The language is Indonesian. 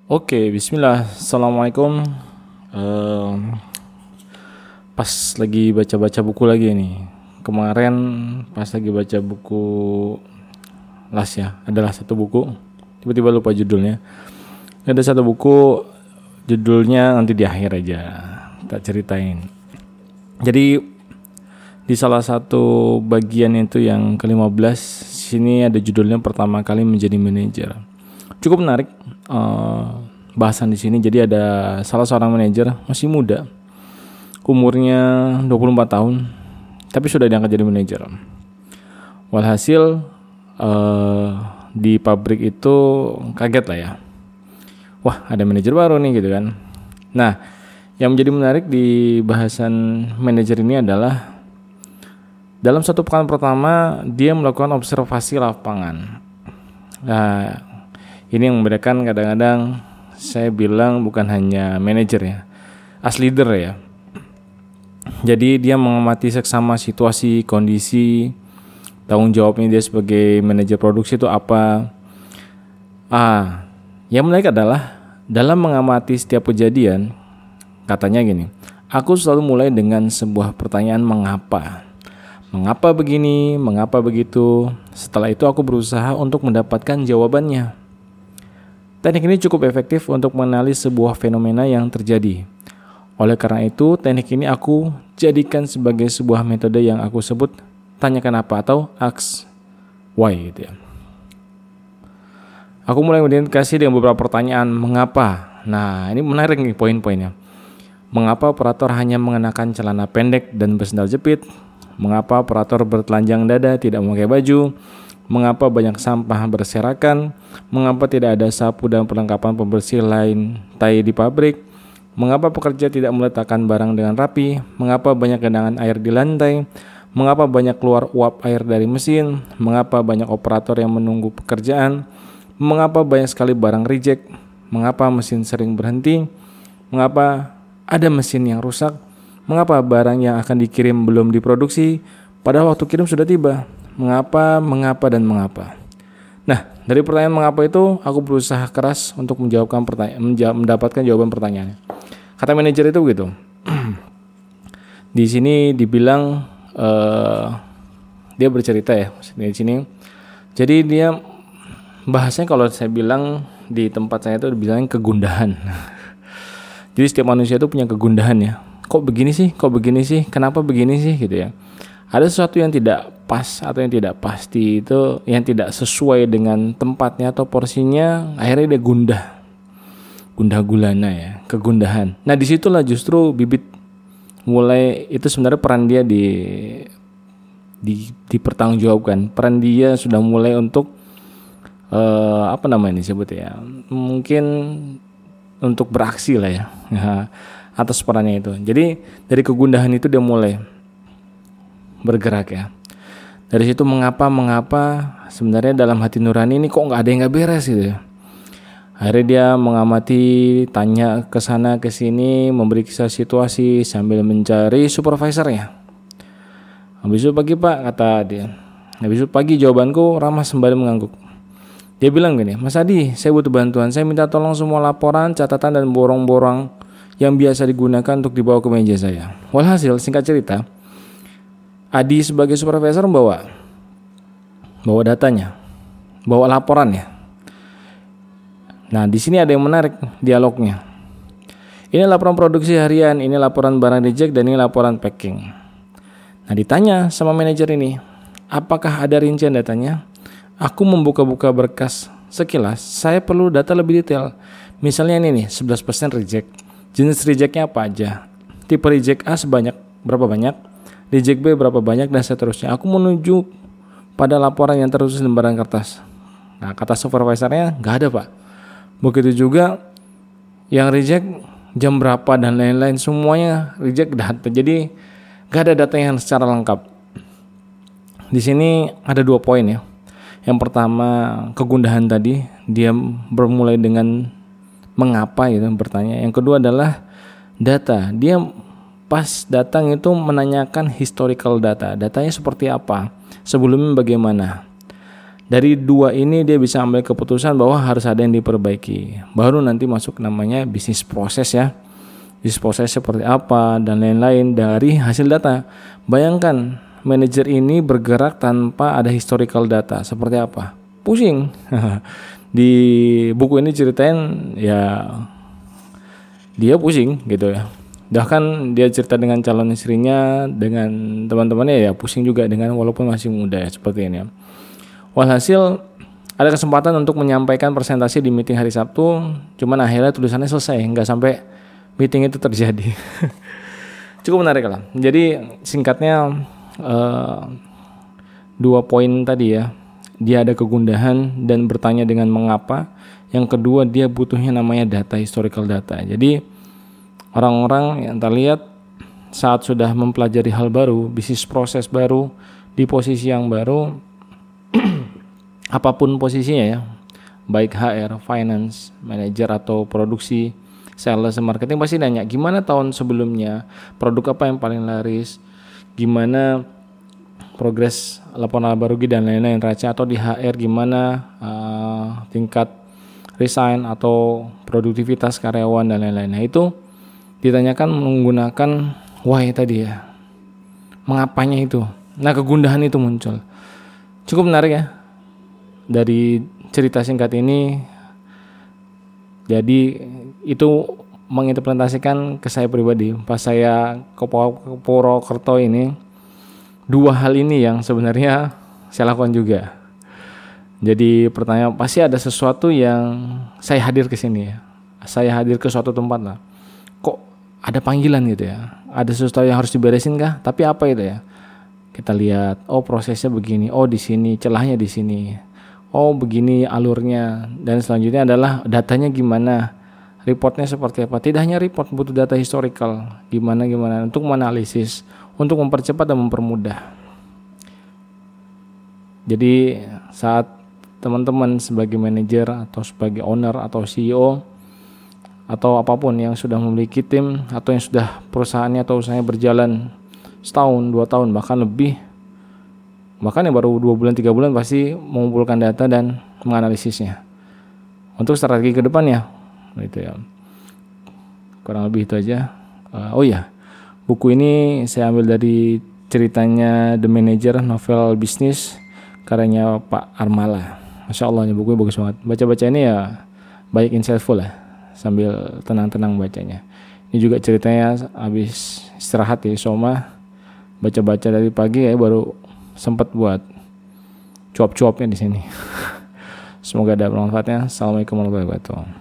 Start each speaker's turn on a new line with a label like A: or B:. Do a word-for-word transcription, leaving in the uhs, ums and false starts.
A: Oke, Bismillah. Assalamualaikum. Em, pas lagi baca-baca buku lagi nih. Kemarin pas lagi baca buku las ya, adalah satu buku. Tiba-tiba lupa judulnya. Ada satu buku, judulnya nanti di akhir aja tak ceritain. Jadi di salah satu bagian itu yang ke lima belas, sini ada judulnya pertama kali menjadi manajer. Cukup menarik uh, bahasan di sini. Jadi ada salah seorang manajer masih muda, umurnya dua puluh empat tahun, tapi sudah diangkat jadi manajer. Walhasil uh, di pabrik itu kaget lah ya. Wah, ada manajer baru nih gitu kan. Nah, yang menjadi menarik di bahasan manajer ini adalah dalam satu pekan pertama dia melakukan observasi lapangan. Nah, ini yang membedakan kadang-kadang saya bilang bukan hanya manajer ya, as leader ya. Jadi dia mengamati seksama situasi, kondisi, tanggung jawabnya dia sebagai manajer produksi itu apa. Ah, yang menarik adalah dalam mengamati setiap kejadian, katanya gini, aku selalu mulai dengan sebuah pertanyaan mengapa. Mengapa begini, mengapa begitu. Setelah itu aku berusaha untuk mendapatkan jawabannya. Teknik ini cukup efektif untuk mengenali sebuah fenomena yang terjadi. Oleh karena itu, teknik ini aku jadikan sebagai sebuah metode yang aku sebut tanyakan apa atau ask why gitu ya. Aku mulai mengidentifikasi dengan beberapa pertanyaan mengapa. Nah, ini menarik nih poin-poinnya. Mengapa operator hanya mengenakan celana pendek dan bersandal jepit? Mengapa operator bertelanjang dada tidak memakai baju? Mengapa banyak sampah berserakan? Mengapa tidak ada sapu dan perlengkapan pembersih lain tai di pabrik? Mengapa pekerja tidak meletakkan barang dengan rapi? Mengapa banyak genangan air di lantai? Mengapa banyak keluar uap air dari mesin? Mengapa banyak operator yang menunggu pekerjaan? Mengapa banyak sekali barang reject? Mengapa mesin sering berhenti? Mengapa ada mesin yang rusak? Mengapa barang yang akan dikirim belum diproduksi padahal waktu kirim sudah tiba? Mengapa, mengapa, dan mengapa. Nah, dari pertanyaan mengapa itu aku berusaha keras untuk menjawabkan pertanyaan, menjawab, mendapatkan jawaban pertanyaannya. Kata manajer itu begitu. Di sini dibilang uh, dia bercerita ya di sini. Jadi dia bahasanya kalau saya bilang di tempat saya itu dibilang kegundahan. Jadi setiap manusia itu punya kegundahan ya. Kok begini sih? Kok begini sih? Kenapa begini sih? Gitu ya. Ada sesuatu yang tidak pas atau yang tidak pasti itu, yang tidak sesuai dengan tempatnya atau porsinya, akhirnya dia gundah, gundah gulana ya, kegundahan. Nah disitulah justru bibit mulai itu sebenarnya peran dia di, di dipertanggungjawabkan. Peran dia sudah mulai untuk uh, apa namanya disebut ya, mungkin untuk beraksi lah ya, atas perannya itu. Jadi dari kegundahan itu dia mulai bergerak ya. Dari situ mengapa mengapa sebenarnya dalam hati nurani ini kok nggak ada yang nggak beres gitu ya. Akhirnya dia mengamati, tanya ke sana ke sini, memberi kisah situasi sambil mencari supervisornya. Habis itu pagi pak, kata dia. Habis itu pagi jawabanku ramah sembari mengangguk. Dia bilang gini, Mas Adi, saya butuh bantuan. Saya minta tolong semua laporan, catatan dan borong-borong yang biasa digunakan untuk dibawa ke meja saya. Walhasil singkat cerita, Adi sebagai supervisor membawa bawa datanya, bawa laporannya. Nah, di sini ada yang menarik dialognya. Ini laporan produksi harian, ini laporan barang reject, dan ini laporan packing. Nah, ditanya sama manajer ini, apakah ada rincian datanya? Aku membuka-buka berkas sekilas, saya perlu data lebih detail. Misalnya ini nih, sebelas persen reject. Jenis rejectnya apa aja? Tipe reject A sebanyak berapa banyak? Reject B berapa banyak dan seterusnya. Aku menuju pada laporan yang tertulis di lembaran kertas. Nah, kata supervisornya nggak ada pak. Begitu juga yang reject jam berapa dan lain-lain, semuanya reject data. Jadi nggak ada data yang secara lengkap. Di sini ada dua poin ya. Yang pertama kegundahan tadi, dia bermulai dengan mengapa gitu bertanya. Yang kedua adalah data. Dia pas datang itu menanyakan historical data. Datanya seperti apa? Sebelumnya bagaimana? Dari dua ini dia bisa ambil keputusan bahwa harus ada yang diperbaiki. Baru nanti masuk namanya bisnis proses ya. Bisnis proses seperti apa dan lain-lain dari hasil data. Bayangkan manajer ini bergerak tanpa ada historical data. Seperti apa? Pusing. Di buku ini ceritain ya dia pusing gitu ya. Bahkan dia cerita dengan calon istrinya, dengan teman-temannya ya pusing juga dengan walaupun masih muda ya seperti ini ya. Walhasil ada kesempatan untuk menyampaikan presentasi di meeting hari Sabtu, cuman akhirnya tulisannya selesai, nggak sampai meeting itu terjadi. Cukup menarik lah. Jadi singkatnya uh, dua poin tadi ya, dia ada kegundahan dan bertanya dengan mengapa. Yang kedua dia butuhnya namanya data, historical data. Jadi orang-orang yang terlihat saat sudah mempelajari hal baru, bisnis proses baru, di posisi yang baru, apapun posisinya ya, baik H R, finance, manager atau produksi, sales, marketing, pasti nanya gimana tahun sebelumnya, produk apa yang paling laris, gimana progres laporan laba rugi dan lain-lain raca, atau di H R gimana uh, tingkat resign atau produktivitas karyawan dan lain-lain. Nah itu ditanyakan menggunakan why tadi ya, mengapanya itu. Nah kegundahan itu muncul. Cukup menarik ya dari cerita singkat ini. Jadi itu menginterpretasikan ke saya pribadi. Pas saya ke Purwokerto ini, dua hal ini yang sebenarnya saya lakukan juga. Jadi pertanyaan pasti ada sesuatu yang saya hadir ke sini ya. Saya hadir ke suatu tempat lah. Kok ada panggilan gitu ya, ada sesuatu yang harus diberesin kah? Tapi apa itu ya? Kita lihat, oh prosesnya begini, oh di sini celahnya di sini, oh begini alurnya, dan selanjutnya adalah datanya gimana, reportnya seperti apa. Tidak hanya report, butuh data historical, gimana gimana untuk menganalisis, untuk mempercepat dan mempermudah. Jadi saat teman-teman sebagai manajer atau sebagai owner atau C E O atau apapun yang sudah memiliki tim atau yang sudah perusahaannya atau usahanya berjalan setahun, dua tahun, bahkan lebih, bahkan yang baru dua bulan, tiga bulan pasti mengumpulkan data dan menganalisisnya untuk strategi ke depannya. Gitu ya. Kurang lebih itu aja. Uh, oh ya, buku ini saya ambil dari ceritanya The Manager, novel bisnis karyanya Pak Armala. Masya Allah, ini bukunya bagus banget. Baca-baca ini ya baik insightful lah, sambil tenang-tenang bacanya. Ini juga ceritanya habis istirahat di Soma, baca-baca dari pagi ya, baru sempat buat cuap-cuapnya di sini. Semoga ada bermanfaatnya. Assalamualaikum warahmatullahi wabarakatuh.